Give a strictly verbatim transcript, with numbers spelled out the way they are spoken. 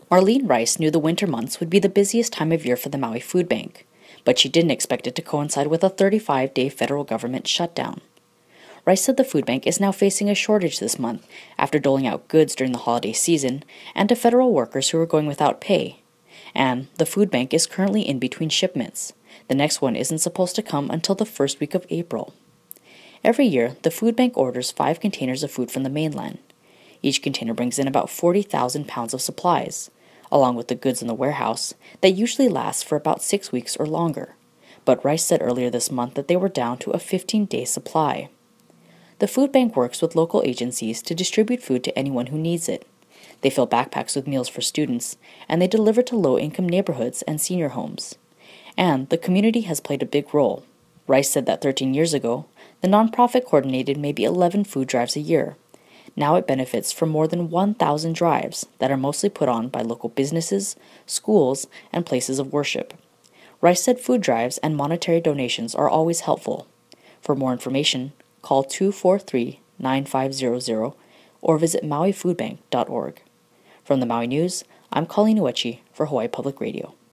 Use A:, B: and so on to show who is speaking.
A: Marlene Rice knew the winter months would be the busiest time of year for the Maui Food Bank, but she didn't expect it to coincide with a thirty-five day federal government shutdown. Rice said the food bank is now facing a shortage this month after doling out goods during the holiday season and to federal workers who are going without pay. And the food bank is currently in between shipments. The next one isn't supposed to come until the first week of April. Every year, the food bank orders five containers of food from the mainland. Each container brings in about forty thousand pounds of supplies, along with the goods in the warehouse, that usually lasts for about six weeks or longer. But Rice said earlier this month that they were down to a fifteen day supply. The food bank works with local agencies to distribute food to anyone who needs it. They fill backpacks with meals for students, and they deliver to low-income neighborhoods and senior homes. And the community has played a big role. Rice said that thirteen years ago, the nonprofit coordinated maybe eleven food drives a year. Now it benefits from more than one thousand drives that are mostly put on by local businesses, schools, and places of worship. Rice said food drives and monetary donations are always helpful. For more information, call two four three, nine five zero zero or visit maui food bank dot org. From the Maui News, I'm Colleen Uechi for Hawaii Public Radio.